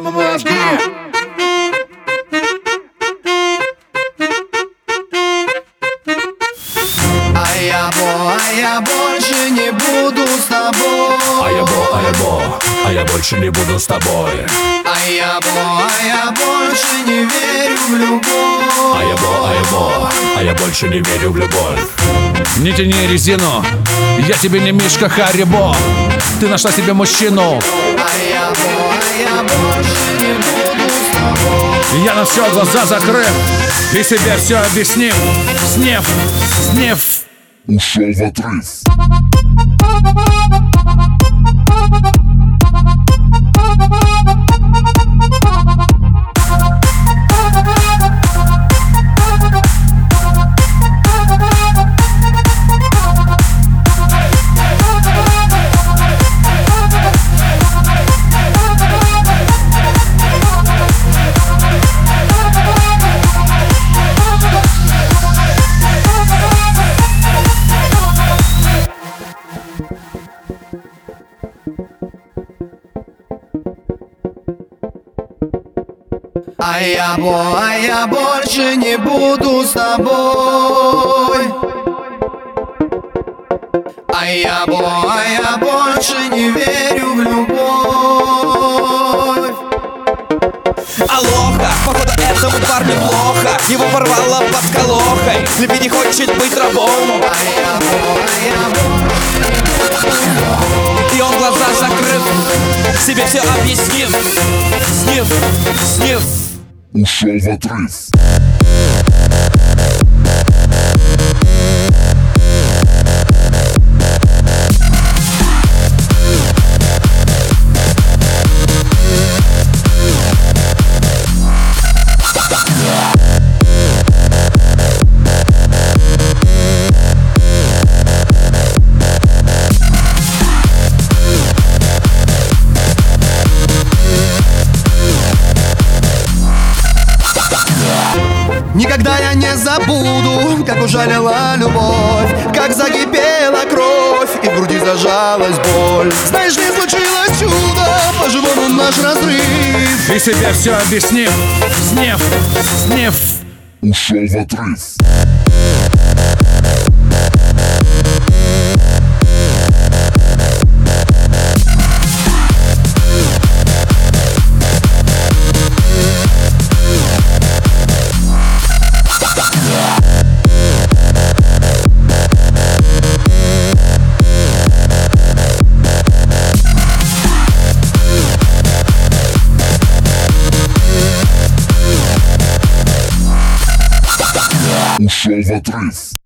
мозги. А я больше не буду с тобой. А я больше не буду с тобой. А я больше не верю в любовь. А я больше не верю в любовь. Не тяни резину, я тебе не Мишка Харибо. Ты нашла себе мужчину. А я больше не буду с тобой. Я на все глаза закрыв и себе все объяснил. Снев ушел в отрыв. А я больше не буду с тобой. А я больше не верю в любовь. Алоха, походу этому парню плохо. Его порвало под колохой. Любить не хочет быть рабом. И он глаза закрыв, себе все объяснив. Снив ушел в отрыв. Никогда я не забуду, как ужалила любовь, как закипела кровь и в груди зажалась боль. Знаешь, не случилось чудо, по-живому наш разрыв. и себе все объяснив. Снев Ушел в отрыв. Ушел в отрыв.